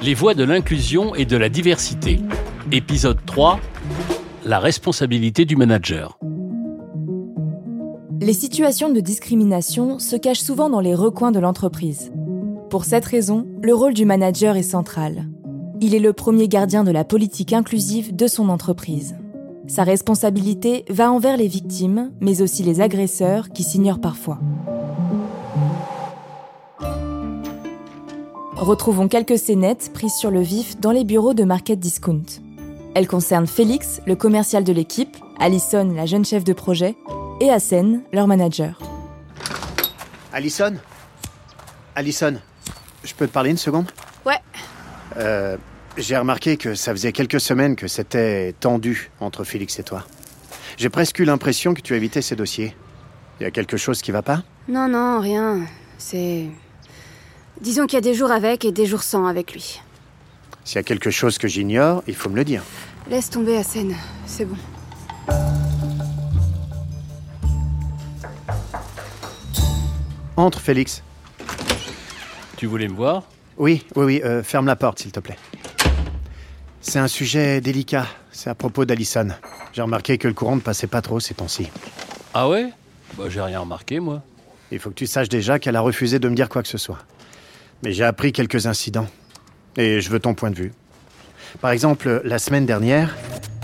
Les voies de l'inclusion et de la diversité. Épisode 3, la responsabilité du manager. Les situations de discrimination se cachent souvent dans les recoins de l'entreprise. Pour cette raison, le rôle du manager est central. Il est le premier gardien de la politique inclusive de son entreprise. Sa responsabilité va envers les victimes, mais aussi les agresseurs qui s'ignorent parfois. Retrouvons quelques scénettes prises sur le vif dans les bureaux de Market Discount. Elles concernent Félix, le commercial de l'équipe, Alison, la jeune chef de projet, et Hassen, leur manager. Alison, je peux te parler une seconde ? Ouais. J'ai remarqué que ça faisait quelques semaines que c'était tendu entre Félix et toi. J'ai presque eu l'impression que tu évitais ces dossiers. Il y a quelque chose qui va pas ? Non, rien. Disons qu'il y a des jours avec et des jours sans avec lui. S'il y a quelque chose que j'ignore, il faut me le dire. Laisse tomber, Hassen. C'est bon. Entre, Félix. Tu voulais me voir ? Oui, ferme la porte, s'il te plaît. C'est un sujet délicat. C'est à propos d'Alison. J'ai remarqué que le courant ne passait pas trop ces temps-ci. Ah ouais ? J'ai rien remarqué, moi. Il faut que tu saches déjà qu'elle a refusé de me dire quoi que ce soit. Mais j'ai appris quelques incidents. Et je veux ton point de vue. Par exemple, la semaine dernière...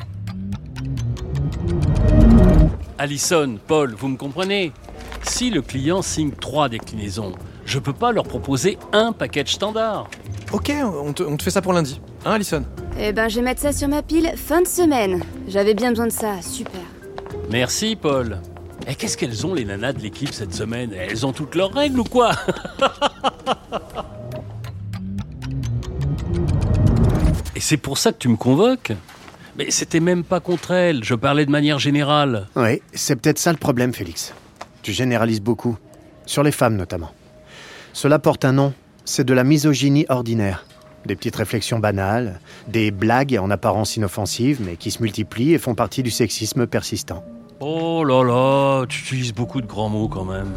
Alison, Paul, vous me comprenez ? Si le client signe 3 déclinaisons, je peux pas leur proposer un package standard. Ok, on te fait ça pour lundi. Hein, Alison ? Je vais mettre ça sur ma pile fin de semaine. J'avais bien besoin de ça, super. Merci, Paul. Et qu'est-ce qu'elles ont, les nanas de l'équipe, cette semaine ? Elles ont toutes leurs règles ou quoi ? Et c'est pour ça que tu me convoques ? Mais c'était même pas contre elles, je parlais de manière générale. Oui, c'est peut-être ça le problème, Félix. Tu généralises beaucoup, sur les femmes notamment. Cela porte un nom, c'est de la misogynie ordinaire. Des petites réflexions banales, des blagues en apparence inoffensives, mais qui se multiplient et font partie du sexisme persistant. Oh là là, tu utilises beaucoup de grands mots quand même.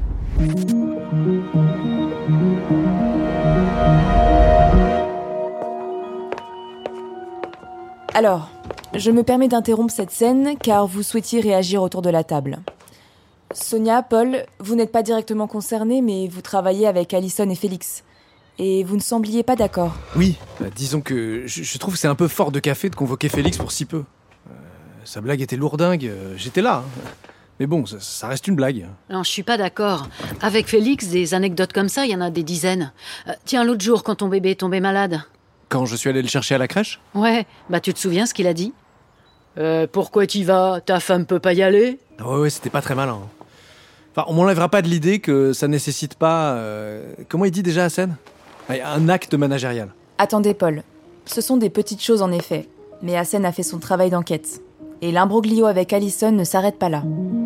Alors, je me permets d'interrompre cette scène car vous souhaitiez réagir autour de la table. Sonia, Paul, vous n'êtes pas directement concernés, mais vous travaillez avec Alison et Félix. Et vous ne sembliez pas d'accord. Oui, disons que je trouve que c'est un peu fort de café de convoquer Félix pour si peu. Sa blague était lourdingue, j'étais là. Mais bon, ça reste une blague. Non, je suis pas d'accord. Avec Félix, des anecdotes comme ça, il y en a des dizaines. Tiens, l'autre jour, quand ton bébé est tombé malade. Quand je suis allé le chercher à la crèche ? Ouais, tu te souviens ce qu'il a dit ? Pourquoi t'y vas ? Ta femme peut pas y aller ? Ouais, c'était pas très malin. Enfin, on m'enlèvera pas de l'idée que ça nécessite pas... Comment il dit déjà, Hassen ? Un acte managérial. Attendez, Paul. Ce sont des petites choses en effet. Mais Hassen a fait son travail d'enquête. Et l'imbroglio avec Alison ne s'arrête pas là.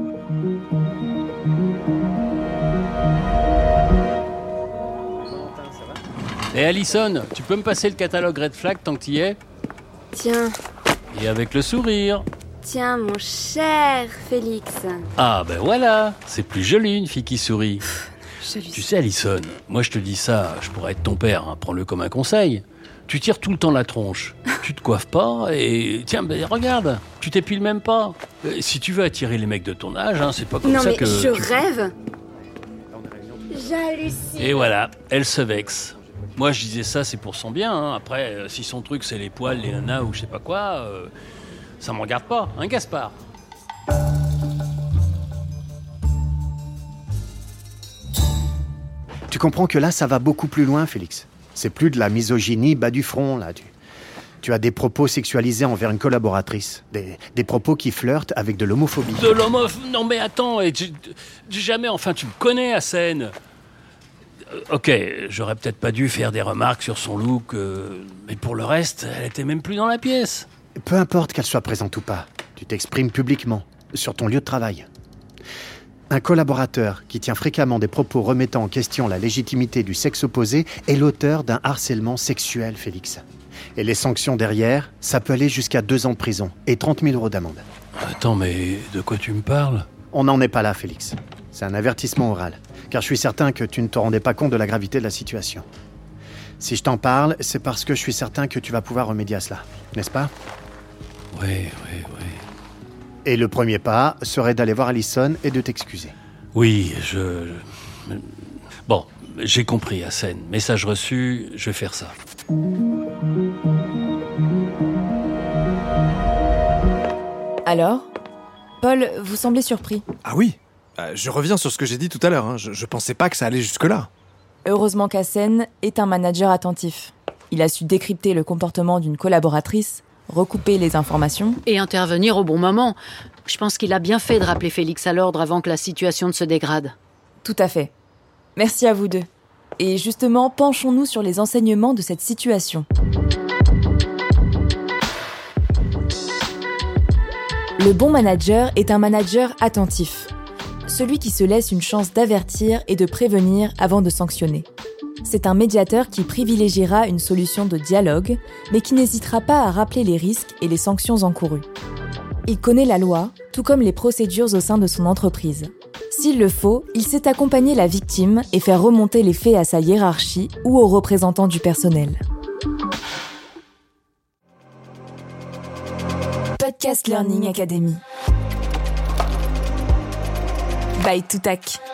Et Alison, tu peux me passer le catalogue Red Flag tant que t'y es ? Tiens, Et avec le sourire. tiens, mon cher Félix. Ah voilà, c'est plus joli une fille qui sourit. Joli. Tu sais Alison, moi je te dis ça, je pourrais être ton père, hein, prends-le comme un conseil. Tu tires tout le temps la tronche, tu te coiffes pas et... Tiens, regarde, tu t'épiles même pas. Si tu veux attirer les mecs de ton âge, hein, c'est pas comme Non ça mais que... je rêve. J'hallucine. Et voilà, elle se vexe. Moi je disais ça, c'est pour son bien, hein. Après, si son truc c'est les poils, les nanas ou je sais pas quoi, ça me regarde pas, hein Gaspard ? Tu comprends que là, ça va beaucoup plus loin, Félix. C'est plus de la misogynie bas du front, là. Tu as des propos sexualisés envers une collaboratrice. Des propos qui flirtent avec de l'homophobie. De l'homophobie ? Non mais attends, jamais, enfin tu me connais, Hassen. Ok, j'aurais peut-être pas dû faire des remarques sur son look, mais pour le reste, elle était même plus dans la pièce. Peu importe qu'elle soit présente ou pas, tu t'exprimes publiquement, sur ton lieu de travail. Un collaborateur qui tient fréquemment des propos remettant en question la légitimité du sexe opposé est l'auteur d'un harcèlement sexuel, Félix. Et les sanctions derrière, ça peut aller jusqu'à 2 ans de prison et 30 000 € d'amende. Attends, mais de quoi tu me parles ? On n'en est pas là, Félix. C'est un avertissement oral, car je suis certain que tu ne te rendais pas compte de la gravité de la situation. Si je t'en parle, c'est parce que je suis certain que tu vas pouvoir remédier à cela, n'est-ce pas ? Oui. Et le premier pas serait d'aller voir Allison et de t'excuser. Oui, Bon, j'ai compris, Hassen. Message reçu, je vais faire ça. Alors ? Paul, vous semblez surpris. Ah oui, je reviens sur ce que j'ai dit tout à l'heure. Je pensais pas que ça allait jusque-là. Heureusement qu'Hassen est un manager attentif. Il a su décrypter le comportement d'une collaboratrice, recouper les informations... Et intervenir au bon moment. Je pense qu'il a bien fait de rappeler Félix à l'ordre avant que la situation ne se dégrade. Tout à fait. Merci à vous deux. Et justement, penchons-nous sur les enseignements de cette situation. Le bon manager est un manager attentif. Celui qui se laisse une chance d'avertir et de prévenir avant de sanctionner. C'est un médiateur qui privilégiera une solution de dialogue, mais qui n'hésitera pas à rappeler les risques et les sanctions encourues. Il connaît la loi, tout comme les procédures au sein de son entreprise. S'il le faut, il sait accompagner la victime et faire remonter les faits à sa hiérarchie ou aux représentants du personnel. Podcast Learning Academy. By Toutac.